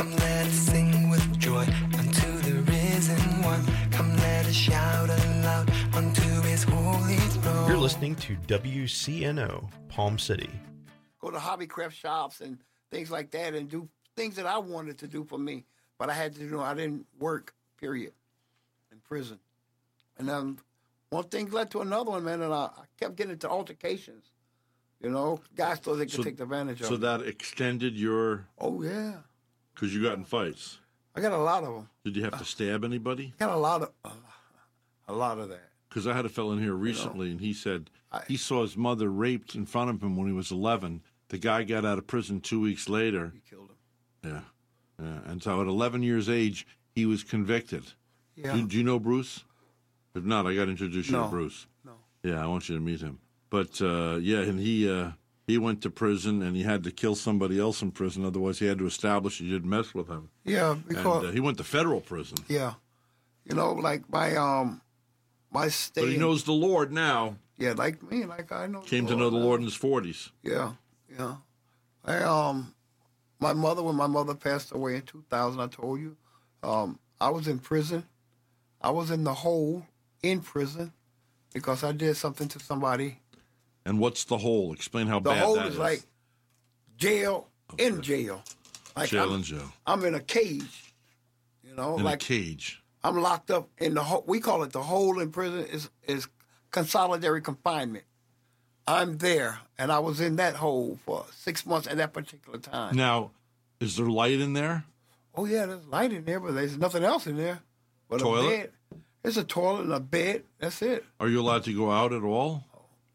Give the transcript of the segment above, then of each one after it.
Come let us sing with joy unto the risen one. Come let us shout aloud unto his holy throne. You're listening to WCNO, Palm City. Go to hobby craft shops and things like that and do things that I wanted to do for me. But I had to do, I didn't work, period, in prison. And one thing led to another one, man, and I kept getting into altercations. You know, guys thought they could take advantage of So it. that extended your... Oh, yeah. Because you got in fights. I got a lot of them. Did you have to stab anybody? I got a lot of that. Because I had a fellow in here recently, and he said he saw his mother raped in front of him when he was 11. The guy got out of prison 2 weeks later. You killed him. Yeah. And so at 11 years age, he was convicted. Yeah. Do you know Bruce? If not, I got to introduce you to No. Bruce. No. Yeah, I want you to meet him. But, and he went to prison, and he had to kill somebody else in prison. Otherwise, he had to establish you didn't mess with him. Yeah, because... And he went to federal prison. Yeah. You know, like my state... But he knows the Lord now. Yeah, like me, like I know. Came to know the Lord in his 40s. Yeah. My mother, when my mother passed away in 2000, I told you, I was in prison. I was in the hole in prison because I did something to somebody. And what's the hole? Explain how bad that is. The hole is like jail in jail. Like jail in jail. I'm in a cage, you know. In like a cage. I'm locked up in the hole. We call it the hole in prison is consolidated confinement. I'm there, and I was in that hole for 6 months at that particular time. Now, is there light in there? Oh, yeah, there's light in there, but there's nothing else in there. But Toilet? a bed. There's a toilet and a bed. That's it. Are you allowed to go out at all?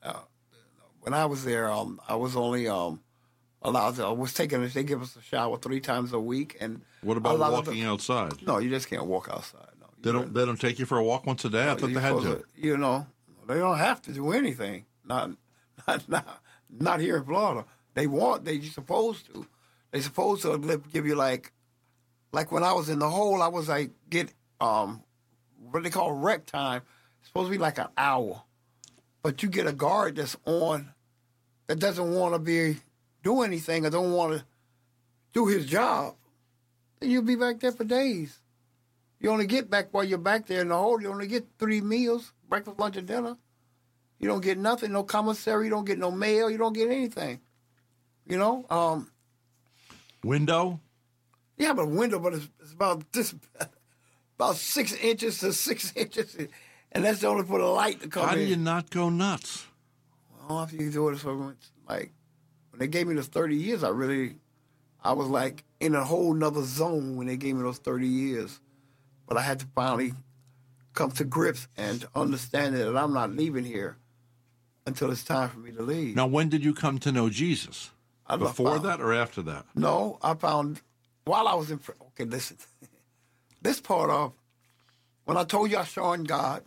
When I was there, I was only allowed to, they give us a shower 3 times a week. And What about walking outside? No, you just can't walk outside. No, They don't take you for a walk once a day? I thought they had to. You know, they don't have to do anything. Not here in Florida. They're supposed to. They're supposed to give you like when I was in the hole, I was like get what they call rec time. It's supposed to be like an hour, but you get a guard that's on that doesn't want to do anything or don't want to do his job. Then you'll be back there for days. You only get back while you're back there in the hole. You only get 3 meals: breakfast, lunch, and dinner. You don't get nothing, no commissary. You don't get no mail. You don't get anything. You know. Window? Yeah, but a window, but it's about this, about 6 inches to 6 inches, and that's only for the light to come in. How do you not go nuts? Well, after you do it, so like when they gave me those 30 years, I was like in a whole nother zone when they gave me those 30 years. But I had to finally come to grips and understand that I'm not leaving here until it's time for me to leave. Now, when did you come to know Jesus? Before that or after that? No, I found while I was in prison. Okay, listen. This part of when I told you I joined God,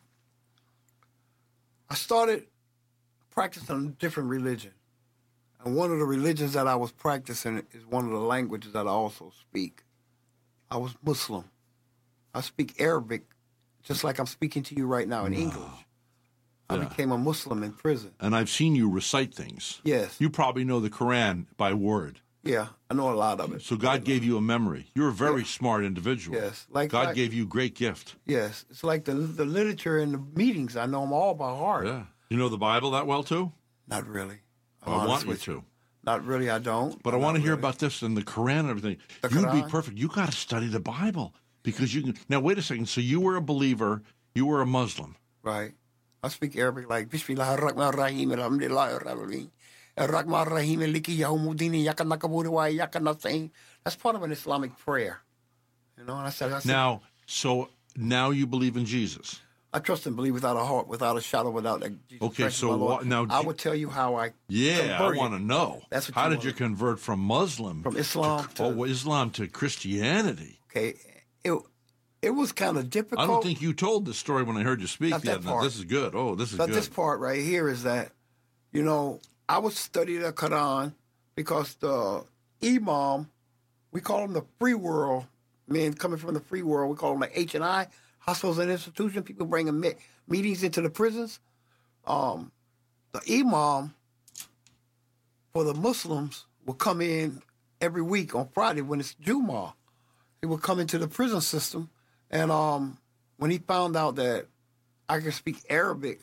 I started practicing a different religion. And one of the religions that I was practicing is one of the languages that I also speak. I was Muslim. I speak Arabic just like I'm speaking to you right now in English. I became a Muslim in prison. And I've seen you recite things. Yes. You probably know the Quran by word. Yeah, I know a lot of it. So God gave you a memory. You're a very smart individual. Yes. God gave you a great gift. Yes. It's like the literature and the meetings. I know them all by heart. Yeah. You know the Bible that well, too? Not really. I want you to. Not really, I don't. But I want to hear about this and the Quran and everything. You'd be perfect. You got to study the Bible because you can. Now, wait a second. So you were a believer. You were a Muslim. Right. I speak Arabic like Bismillahirrahmanirrahim, Alhamdulillahirrahmanirrahim, Ar-Rahmanirrahim, Maliki Yawmuddin, Iyyaka na'budu wa iyyaka nasta'in. That's part of an Islamic prayer. You know, and I said now you believe in Jesus. I trust and believe without a heart, without a shadow, without a Jesus Okay, Christ, so my Lord. now I would tell you how I I want to know. That's what how you did you convert from Muslim from Islam Islam to Christianity? Okay, it was kind of difficult. I don't think you told this story when I heard you speak. Not that part. This is good. Oh, this is but good. This part right here is that, you know, I would study the Quran because the Imam, we call them the free world, men coming from the free world, we call them the H&I, hospitals and institutions, people bringing meetings into the prisons. The Imam for the Muslims will come in every week on Friday when it's Jumu'ah. he would come into the prison system, and when he found out that I could speak Arabic,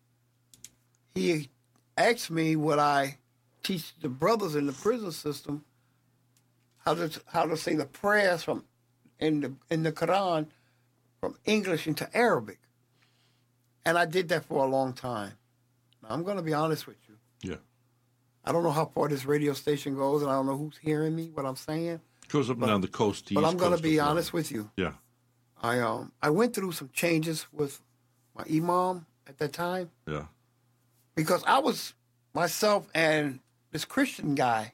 he asked me would I teach the brothers in the prison system how to say the prayers from in the Quran from English into Arabic, and I did that for a long time. Now, I'm going to be honest with you. Yeah. I don't know how far this radio station goes, and I don't know who's hearing me, what I'm saying. Goes up and down the coast. But I'm going to be honest with you. Yeah. I went through some changes with my imam at that time. Yeah. Because I was myself and this Christian guy,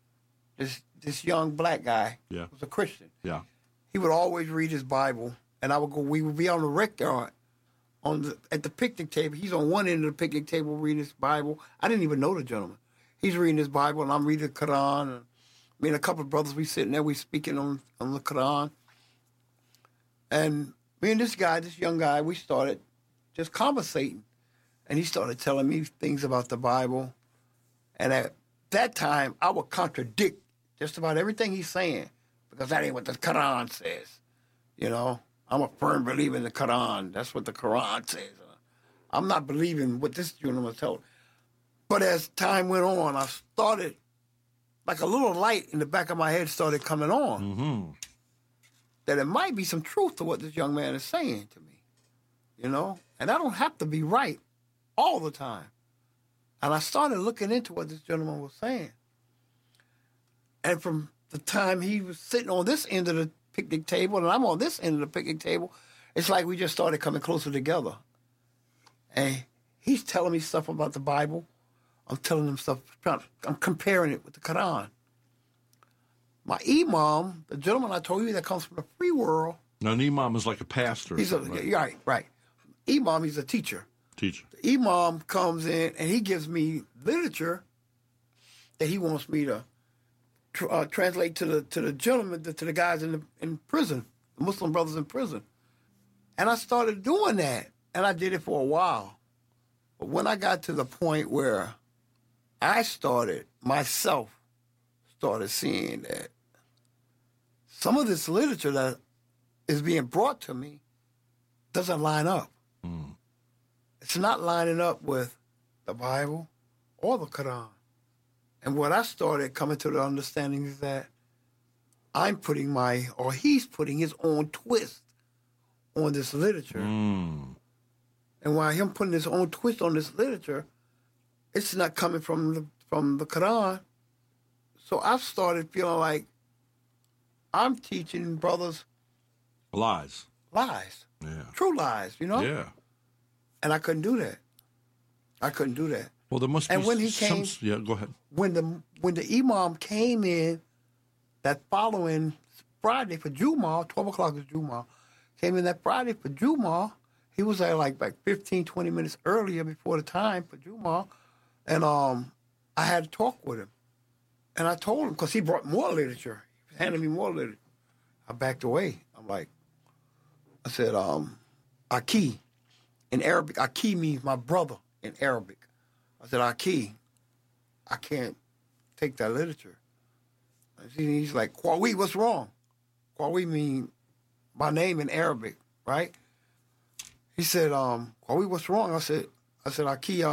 this young black guy, Yeah. was a Christian. Yeah. He would always read his Bible, and we would be on the rec yard at the picnic table. He's on one end of the picnic table reading his Bible. I didn't even know the gentleman. He's reading his Bible, and I'm reading the Quran. And me and a couple of brothers, we sitting there, we speaking on the Quran. And me and this young guy, we started just conversating. And he started telling me things about the Bible. And at that time, I would contradict just about everything he's saying because that ain't what the Quran says. You know, I'm a firm believer in the Quran. That's what the Quran says. I'm not believing what this gentleman was telling. But as time went on, I started, like a little light in the back of my head started coming on. Mm-hmm. That it might be some truth to what this young man is saying to me, you know? And I don't have to be right all the time. And I started looking into what this gentleman was saying. And from the time he was sitting on this end of the picnic table and I'm on this end of the picnic table, it's like we just started coming closer together. And he's telling me stuff about the Bible. I'm telling him stuff. I'm comparing it with the Quran. My imam, the gentleman I told you that comes from the free world. Now, an imam is like a pastor. Right. Imam, he's a teacher. Teacher. The imam comes in and he gives me literature that he wants me to translate to the gentleman, to the guys in prison, the Muslim brothers in prison. And I started doing that, and I did it for a while. But when I got to the point where I started seeing that some of this literature that is being brought to me doesn't line up. Mm. It's not lining up with the Bible or the Quran. And what I started coming to the understanding is that he's putting his own twist on this literature. Mm. And while him putting his own twist on this literature, it's not coming from the Quran. So I've started feeling like I'm teaching brothers Lies. Yeah. True lies, you know? Yeah. And I couldn't do that. Well, there must be. And when he came, yeah, go ahead. when the imam came in that following Friday for Jumu'ah, 12 o'clock is Jumu'ah, came in that Friday for Jumu'ah. He was there like 15, 20 minutes earlier before the time for Jumu'ah. And I had to talk with him. And I told him, because he brought more literature. He was handing me more literature. I backed away. I said, Aki. In Arabic, Aki means my brother in Arabic. I said, Aki, I can't take that literature. And he's like, Kwawi, what's wrong? Kwawi means my name in Arabic, right? He said, Kwawi, what's wrong? I said, Aki,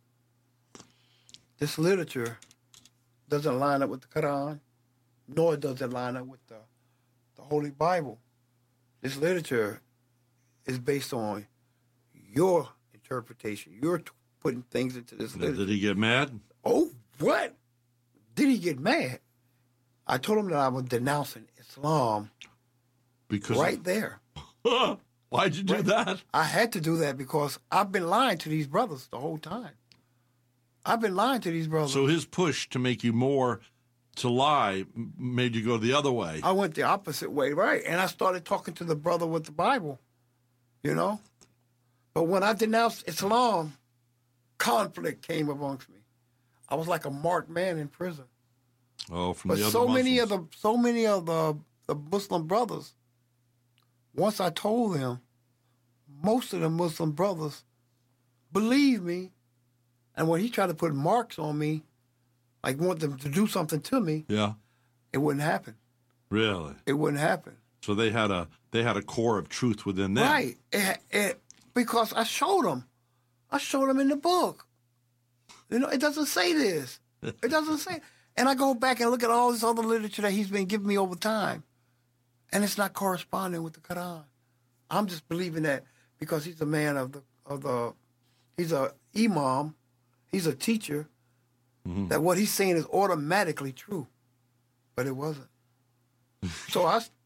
this literature doesn't line up with the Quran, nor does it line up with the Holy Bible. This literature is based on your interpretation. You're putting things into this literature. Did he get mad? Oh, what? Did he get mad? I told him that I was denouncing Islam Because right there. Why'd you do that? I had to do that because I've been lying to these brothers the whole time. I've been lying to these brothers. So his push to make you more to lie made you go the other way. I went the opposite way, right? And I started talking to the brother with the Bible, you know? But when I denounced Islam, conflict came amongst me. I was like a marked man in prison. Oh, from But the other so many Muslims. of the Muslim brothers, once I told them, most of the Muslim brothers believed me. And when he tried to put marks on me, like want them to do something to me, Yeah. it wouldn't happen. Really? It wouldn't happen. So they had a core of truth within them. Right. Because I showed them. I showed them in the book. It doesn't say this. It doesn't say. And I go back and look at all this other literature that he's been giving me over time, and it's not corresponding with the Quran. I'm just believing that because he's a man he's a imam, he's a teacher, that what he's saying is automatically true, but it wasn't. So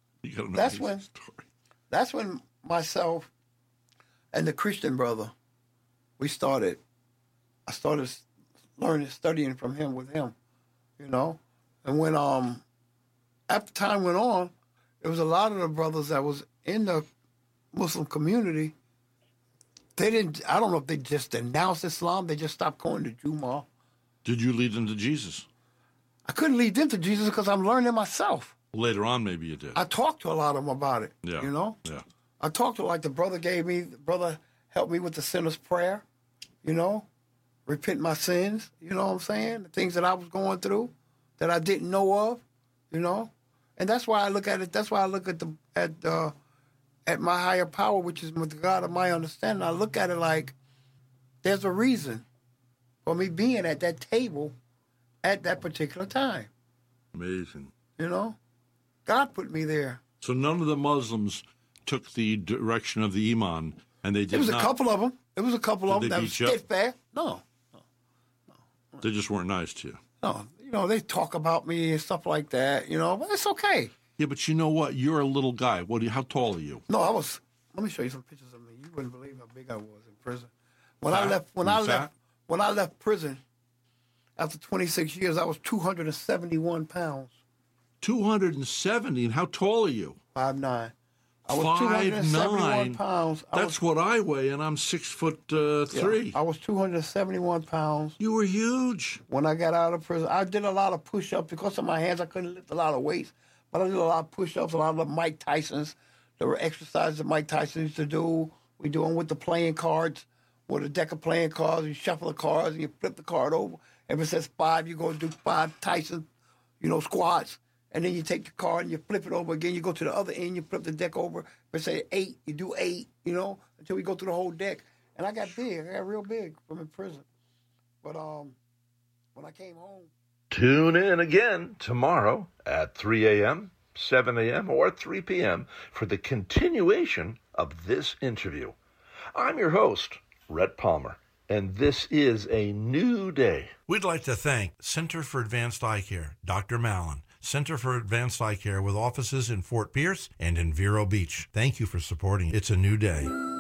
that's when myself and the Christian brother, I started studying from him with him, and when after time went on, there was a lot of the brothers that was in the Muslim community. I don't know if they just denounced Islam, they just stopped going to Jumu'ah. Did you lead them to Jesus? I couldn't lead them to Jesus because I'm learning myself. Later on, maybe you did. I talked to a lot of them about it, Yeah. Yeah. I talked to, like, the brother helped me with the sinner's prayer, repent my sins, you know what I'm saying? The things that I was going through that I didn't know of, And that's why I look at it, that's why I look at my higher power, which is the God of my understanding. I look at it like there's a reason for me being at that table at that particular time. Amazing. God put me there. So none of the Muslims took the direction of the Iman, and they did not. It was a couple of them. It was a couple of them that was steadfast. No. They just weren't nice to you. No. They talk about me and stuff like that, but it's okay. Yeah, but you know what? You're a little guy. How tall are you? No, let me show you some pictures of me. You wouldn't believe how big I was in prison. When I left prison after 26 years, I was 271 pounds. 270, and how tall are you? 5'9". I was 271 pounds. That's what I weigh, and I'm 6'3". Yeah, I was 271 pounds. You were huge. When I got out of prison, I did a lot of push-ups. Because of my hands, I couldn't lift a lot of weights. But I did a lot of push-ups, a lot of Mike Tyson's. There were exercises that Mike Tyson used to do. We do them with the playing cards, with a deck of playing cards. You shuffle the cards, and you flip the card over. If it says 5, you go do 5 Tyson, squats. And then you take the card and you flip it over again. You go to the other end, you flip the deck over. If it say 8, you do 8, until we go through the whole deck. And I got big. I got real big from in prison. But when I came home. Tune in again tomorrow at 3 a.m., 7 a.m., or 3 p.m. for the continuation of this interview. I'm your host, Rhett Palmer, and this is a new day. We'd like to thank Center for Advanced Eye Care, Dr. Mallon, Center for Advanced Eye Care with offices in Fort Pierce and in Vero Beach. Thank you for supporting It's a New Day.